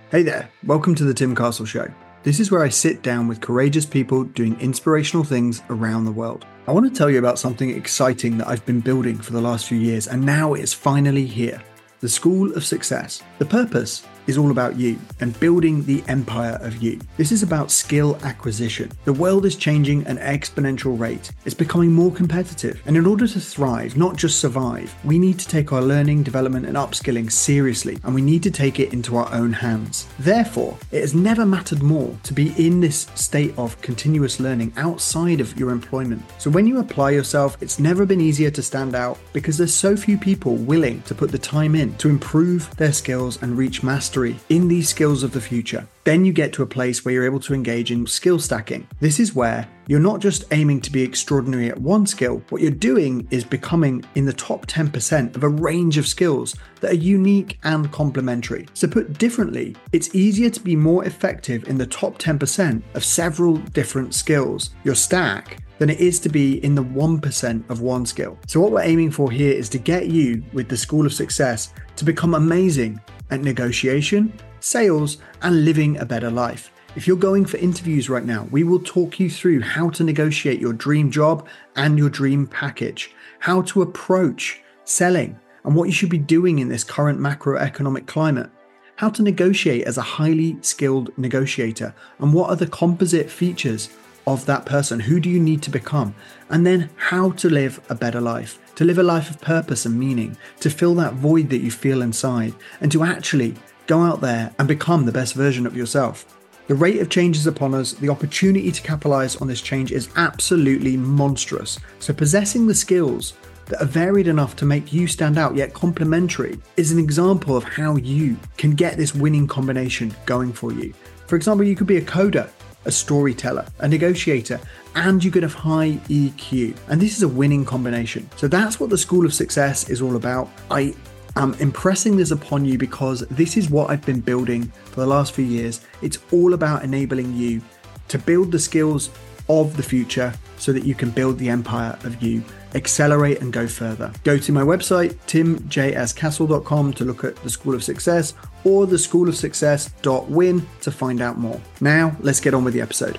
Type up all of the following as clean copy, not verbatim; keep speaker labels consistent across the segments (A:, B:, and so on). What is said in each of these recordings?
A: Hey there, welcome to the Tim Castle Show. This is where I sit down with courageous people doing inspirational things around the world. I want to tell you about something exciting that I've been building for the last few years, and now it's finally here. The School of Success. The purpose is all about you and building the empire of you. This is about skill acquisition. The world is changing at an exponential rate. It's becoming more competitive. And in order to thrive, not just survive, we need to take our learning, development, and upskilling seriously, and we need to take it into our own hands. Therefore, it has never mattered more to be in this state of continuous learning outside of your employment. So when you apply yourself, it's never been easier to stand out because there's so few people willing to put the time in to improve their skills and reach mastery in these skills of the future. Then you get to a place where you're able to engage in skill stacking. This is where you're not just aiming to be extraordinary at one skill. What you're doing is becoming in the top 10% of a range of skills that are unique and complementary. So put differently, it's easier to be more effective in the top 10% of several different skills, your stack, than it is to be in the 1% of one skill. So what we're aiming for here is to get you, with the School of Success, to become amazing at negotiation, sales, and living a better life. If you're going for interviews right now, we will talk you through how to negotiate your dream job and your dream package, how to approach selling and what you should be doing in this current macroeconomic climate, how to negotiate as a highly skilled negotiator, and what are the composite features of that person. Who do you need to become? And then how to live a better life, to live a life of purpose and meaning, to fill that void that you feel inside, and to actually go out there and become the best version of yourself. The rate of change is upon us. The opportunity to capitalize on this change is absolutely monstrous. So possessing the skills that are varied enough to make you stand out yet complementary is an example of how you can get this winning combination going for you. For example, you could be a coder, a storyteller, a negotiator, and you could have high EQ. And this is a winning combination. So that's what the School of Success is all about. I am impressing this upon you because this is what I've been building for the last few years. It's all about enabling you to build the skills of the future so that you can build the empire of you, accelerate and go further. Go to my website, timjscastle.com, to look at the School of Success, or theschoolofsuccess.win to find out more. Now, let's get on with the episode.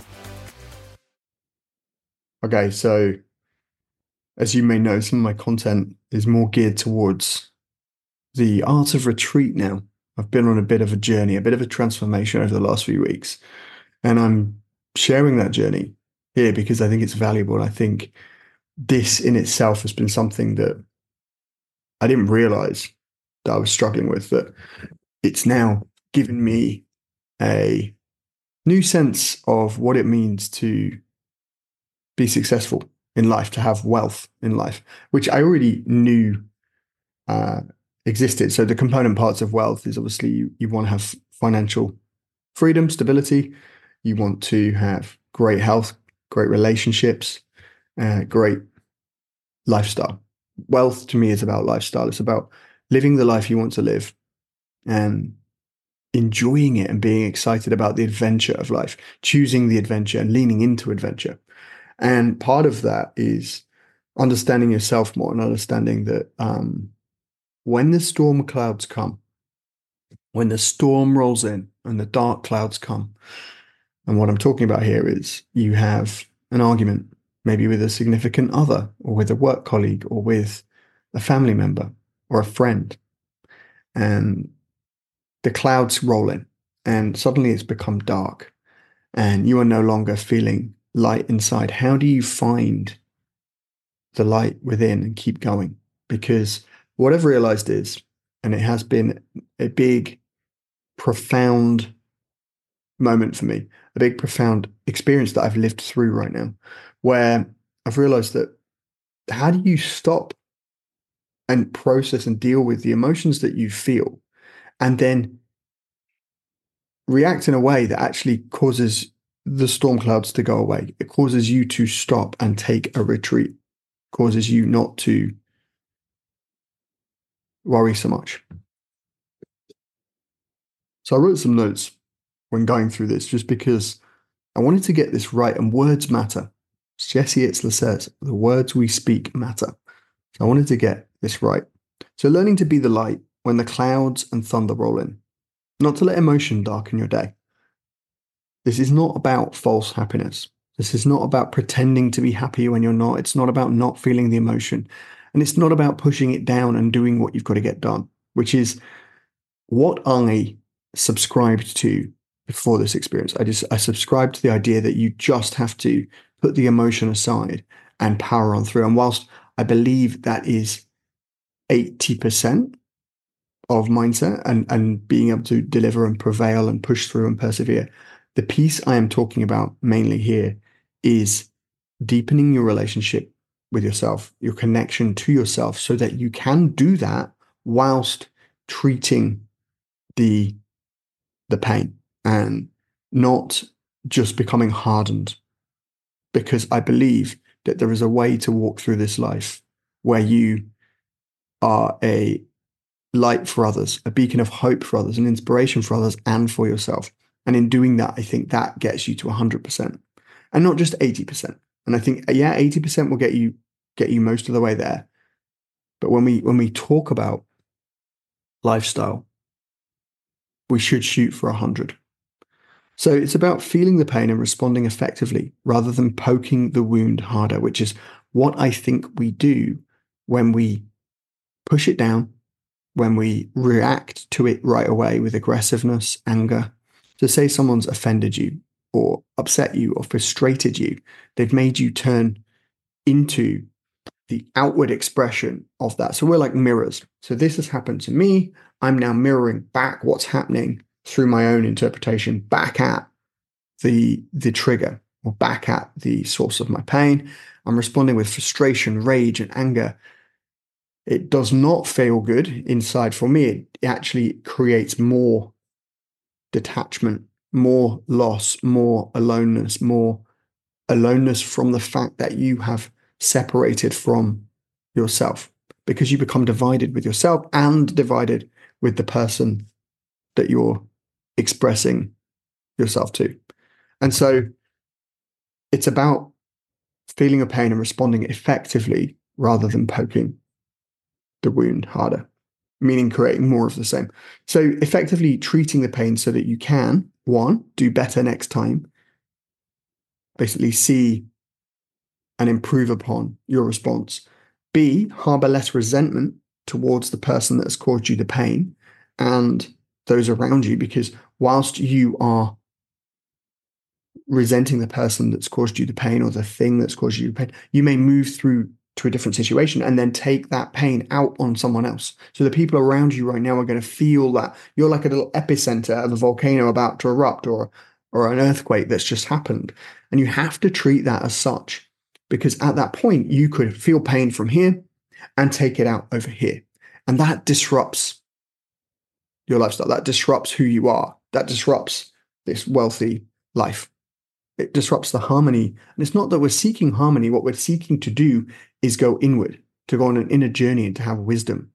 A: Okay, so as you may know, some of my content is more geared towards the art of retreat now. I've been on a bit of a journey, a bit of a transformation over the last few weeks, and I'm sharing that journey here because I think it's valuable. I think this in itself has been something that I didn't realize that I was struggling with, that it's now given me a new sense of what it means to be successful in life, to have wealth in life, which I already knew existed. So the component parts of wealth is obviously you want to have financial freedom, stability. You want to have great health, great relationships, great lifestyle. Wealth to me is about lifestyle. It's about living the life you want to live and enjoying it and being excited about the adventure of life, choosing the adventure and leaning into adventure. And part of that is understanding yourself more and understanding that when the storm clouds come, when the storm rolls in and the dark clouds come, and what I'm talking about here is you have an argument, maybe with a significant other or with a work colleague or with a family member or a friend, and the clouds roll in and suddenly it's become dark and you are no longer feeling light inside. How do you find the light within and keep going? Because what I've realized is, and it has been a big, profound moment for me, a big, profound experience that I've lived through right now, where I've realized that how do you stop and process and deal with the emotions that you feel and then react in a way that actually causes the storm clouds to go away? It causes you to stop and take a retreat, causes you not to worry so much. So I wrote some notes when going through this just because I wanted to get this right, and words matter. Jesse Itzler says, the words we speak matter. So I wanted to get this right. So learning to be the light when the clouds and thunder roll in. not to let emotion darken your day. This is not about false happiness. This is not about pretending to be happy when you're not. It's not about not feeling the emotion. And it's not about pushing it down and doing what you've got to get done, which is what I subscribed to before this experience. I subscribed to the idea that you just have to put the emotion aside and power on through. And whilst I believe that is 80% of mindset and being able to deliver and prevail and push through and persevere, the piece I am talking about mainly here is deepening your relationship with yourself, your connection to yourself, so that you can do that whilst treating the pain and not just becoming hardened. Because I believe that there is a way to walk through this life where you are a light for others, a beacon of hope for others, an inspiration for others and for yourself. And in doing that, I think that gets you to 100% and not just 80%. And I think, yeah, 80% will get you most of the way there. But when we talk about lifestyle, we should shoot for 100. So it's about feeling the pain and responding effectively rather than poking the wound harder, which is what I think we do when we push it down, when we react to it right away with aggressiveness, anger. So say someone's offended you or upset you or frustrated you, they've made you turn into the outward expression of that. So we're like mirrors. So this has happened to me. I'm now mirroring back what's happening through my own interpretation back at the trigger or back at the source of my pain. I'm responding with frustration, rage, and anger. It does not feel good inside for me. It actually creates more detachment, more loss, more aloneness from the fact that you have separated from yourself, because you become divided with yourself and divided with the person that you're expressing yourself to. And so it's about feeling a pain and responding effectively rather than poking the wound harder, meaning creating more of the same. So effectively treating the pain so that you can, one, do better next time, basically see and improve upon your response. B, harbor less resentment towards the person that has caused you the pain and those around you, because whilst you are resenting the person that's caused you the pain or the thing that's caused you the pain, you may move through to a different situation and then take that pain out on someone else. So the people around you right now are going to feel that you're like a little epicenter of a volcano about to erupt or an earthquake that's just happened. And you have to treat that as such, because at that point you could feel pain from here and take it out over here. And that disrupts your lifestyle. That disrupts who you are. That disrupts this wealthy life. It disrupts the harmony. And it's not that we're seeking harmony. What we're seeking to do is go inward, to go on an inner journey and to have wisdom.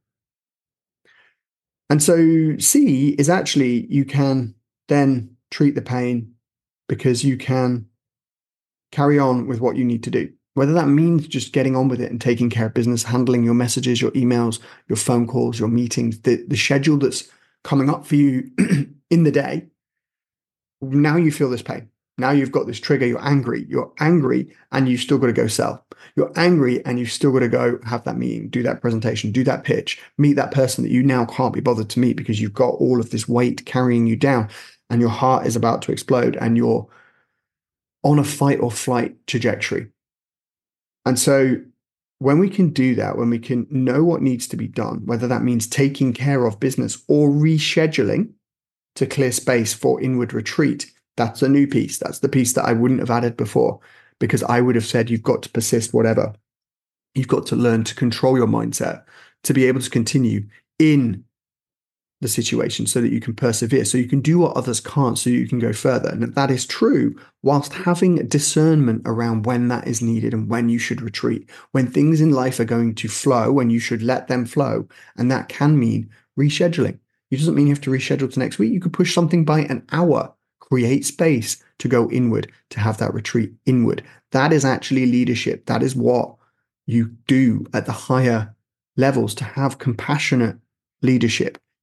A: And so C is actually, you can then treat the pain because you can carry on with what you need to do. Whether that means just getting on with it and taking care of business, handling your messages, your emails, your phone calls, your meetings, the schedule that's coming up for you in the day. Now you feel this pain. Now you've got this trigger. You're angry and you've still got to go sell. You're angry and you've still got to go have that meeting, do that presentation, do that pitch, meet that person that you now can't be bothered to meet because you've got all of this weight carrying you down and your heart is about to explode and you're on a fight or flight trajectory. And so when we can do that, when we can know what needs to be done, whether that means taking care of business or rescheduling to clear space for inward retreat, that's a new piece. That's the piece that I wouldn't have added before, because I would have said, you've got to persist, whatever. You've got to learn to control your mindset to be able to continue in the situation so that you can persevere, so you can do what others can't, so you can go further. And that is true whilst having discernment around when that is needed and when you should retreat, when things in life are going to flow, when you should let them flow. And that can mean rescheduling. It doesn't mean you have to reschedule to next week. You could push something by an hour, create space to go inward, to have that retreat inward. That is actually leadership. That is what you do at the higher levels, to have compassionate leadership.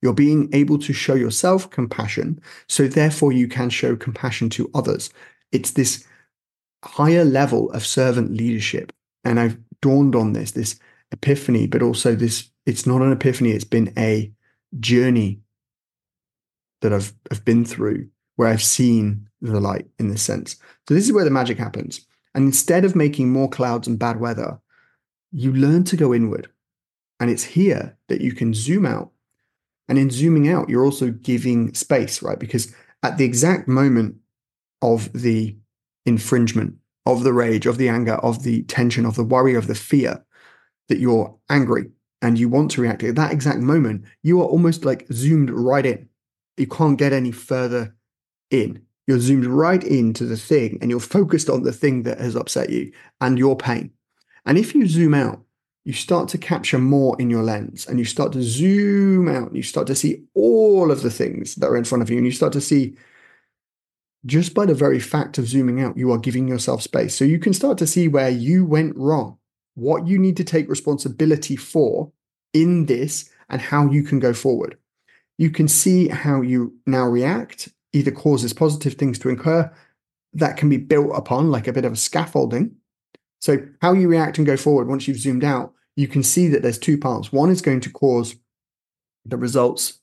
A: You're being able to show yourself compassion, so therefore you can show compassion to others. It's this higher level of servant leadership. And I've dawned on this epiphany, but also it's not an epiphany, it's been a journey that I've been through where I've seen the light in this sense. So this is where the magic happens. And instead of making more clouds and bad weather, you learn to go inward. And it's here that you can zoom out. And in zooming out, you're also giving space, right? Because at the exact moment of the infringement, of the rage, of the anger, of the tension, of the worry, of the fear, that you're angry and you want to react at that exact moment, you are almost like zoomed right in. You can't get any further in. You're zoomed right into the thing and you're focused on the thing that has upset you and your pain. And if you zoom out, you start to capture more in your lens and you start to zoom out and you start to see all of the things that are in front of you. And you start to see, just by the very fact of zooming out, you are giving yourself space. So you can start to see where you went wrong, what you need to take responsibility for in this, and how you can go forward. You can see how you now react either causes positive things to occur that can be built upon, like a bit of a scaffolding. So how you react and go forward once you've zoomed out, you can see that there's two parts. One is going to cause the results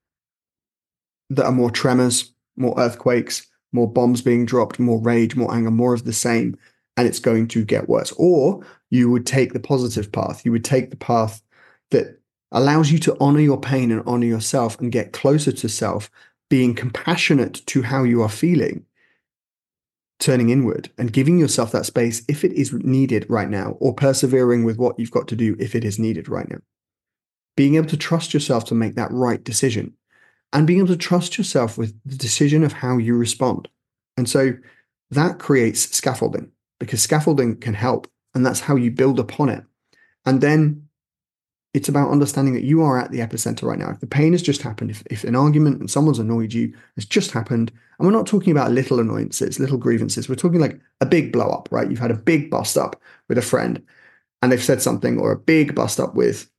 A: that are more tremors, more earthquakes, more bombs being dropped, more rage, more anger, more of the same, and it's going to get worse. Or you would take the positive path. You would take the path that allows you to honor your pain and honor yourself and get closer to self, being compassionate to how you are feeling, turning inward and giving yourself that space if it is needed right now, or persevering with what you've got to do if it is needed right now. Being able to trust yourself to make that right decision and being able to trust yourself with the decision of how you respond. And so that creates scaffolding, because scaffolding can help, and that's how you build upon it. And then it's about understanding that you are at the epicenter right now. If the pain has just happened, if an argument and someone's annoyed you has just happened, and we're not talking about little annoyances, little grievances, we're talking like a big blow up, right? You've had a big bust up with a friend and they've said something, or a big bust up with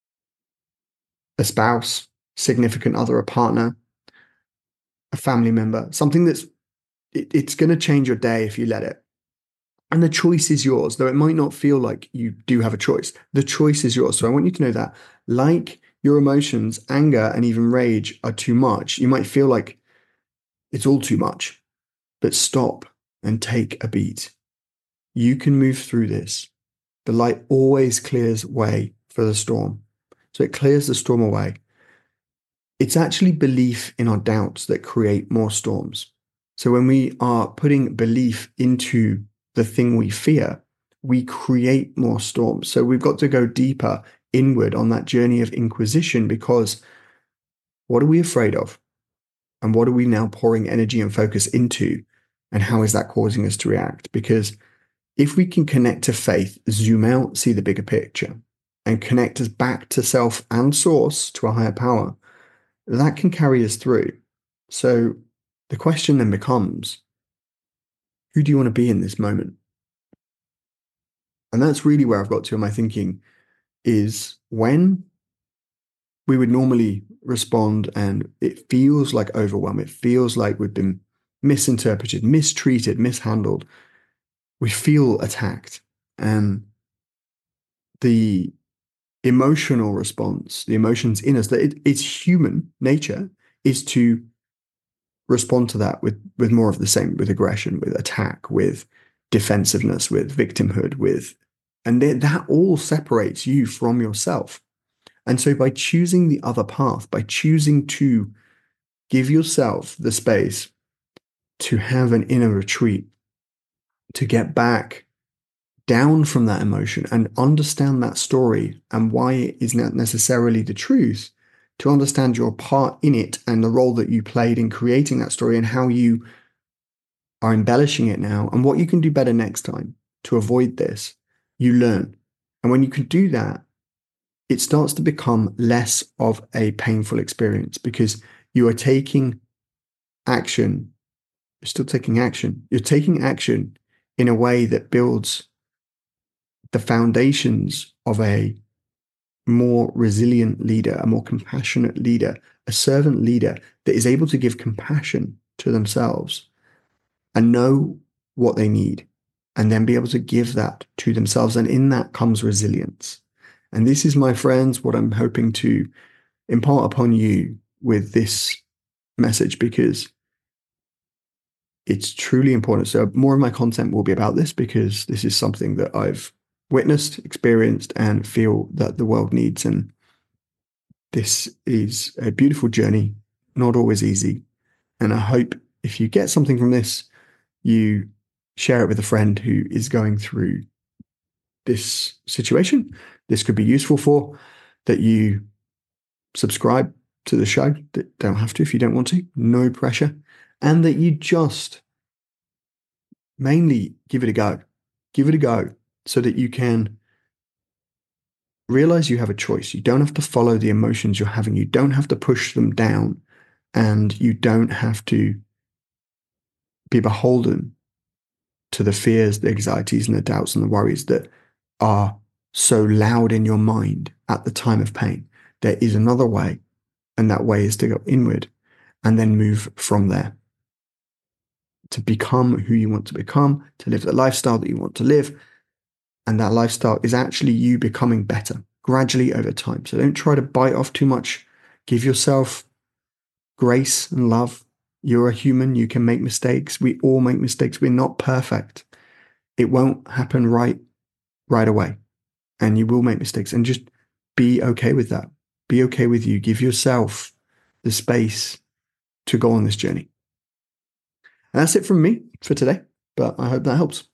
A: a spouse, significant other, a partner, a family member, something it's going to change your day if you let it. And the choice is yours, though it might not feel like you do have a choice. The choice is yours. So I want you to know that, like your emotions, anger, and even rage are too much. You might feel like it's all too much, but stop and take a beat. You can move through this. The light always clears way for the storm. So it clears the storm away. It's actually belief in our doubts that create more storms. So when we are putting belief into the thing we fear, we create more storms. So we've got to go deeper inward on that journey of inquisition, because what are we afraid of? And what are we now pouring energy and focus into? And how is that causing us to react? Because if we can connect to faith, zoom out, see the bigger picture, and connect us back to self and source, to a higher power, that can carry us through. So the question then becomes, who do you want to be in this moment? And that's really where I've got to in my thinking, is when we would normally respond and it feels like overwhelm, it feels like we've been misinterpreted, mistreated, mishandled, we feel attacked. And the emotional response, the emotions in us, that it's human nature, is to respond to that with more of the same, with aggression, with attack, with defensiveness, with victimhood, and that all separates you from yourself. And so by choosing the other path, by choosing to give yourself the space to have an inner retreat, to get back down from that emotion and understand that story and why it is not necessarily the truth, to understand your part in it and the role that you played in creating that story and how you are embellishing it now and what you can do better next time to avoid this, you learn. And when you can do that, it starts to become less of a painful experience, because you are taking action. You're still taking action. You're taking action in a way that builds the foundations of a more resilient leader, a more compassionate leader, a servant leader that is able to give compassion to themselves and know what they need, and then be able to give that to themselves. And in that comes resilience. And this is, my friends, what I'm hoping to impart upon you with this message, because it's truly important. So more of my content will be about this, because this is something that I've witnessed, experienced, and feel that the world needs. And this is a beautiful journey, not always easy. And I hope if you get something from this, you share it with a friend who is going through this situation this could be useful for, that you subscribe to the show. That don't have to if you don't want to, no pressure. And that you just mainly give it a go. Give it a go so that you can realize you have a choice. You don't have to follow the emotions you're having. You don't have to push them down, and you don't have to be beholden to the fears, the anxieties, and the doubts and the worries that are so loud in your mind at the time of pain. There is another way, and that way is to go inward and then move from there to become who you want to become, to live the lifestyle that you want to live. And that lifestyle is actually you becoming better gradually over time. So don't try to bite off too much. Give yourself grace and love. You're a human. You can make mistakes. We all make mistakes. We're not perfect. It won't happen right away. And you will make mistakes. And just be okay with that. Be okay with you. Give yourself the space to go on this journey. And that's it from me for today. But I hope that helps.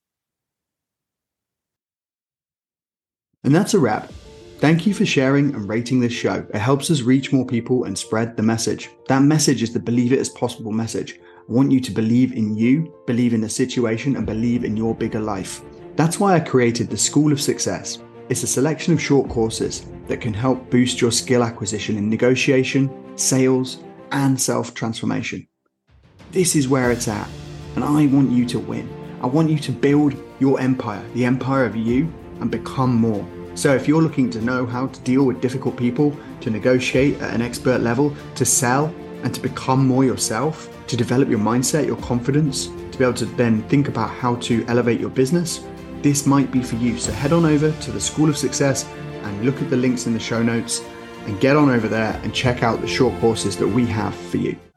A: And that's a wrap. Thank you for sharing and rating this show. It helps us reach more people and spread the message. That message is the believe it as possible message. I want you to believe in you, believe in the situation, and believe in your bigger life. That's why I created the School of Success. It's a selection of short courses that can help boost your skill acquisition in negotiation, sales, and self-transformation. This is where it's at, and I want you to win. I want you to build your empire, the empire of you, and become more. So if you're looking to know how to deal with difficult people, to negotiate at an expert level, to sell, and to become more yourself, to develop your mindset, your confidence, to be able to then think about how to elevate your business, this might be for you. So head on over to the School of Success and look at the links in the show notes and get on over there and check out the short courses that we have for you.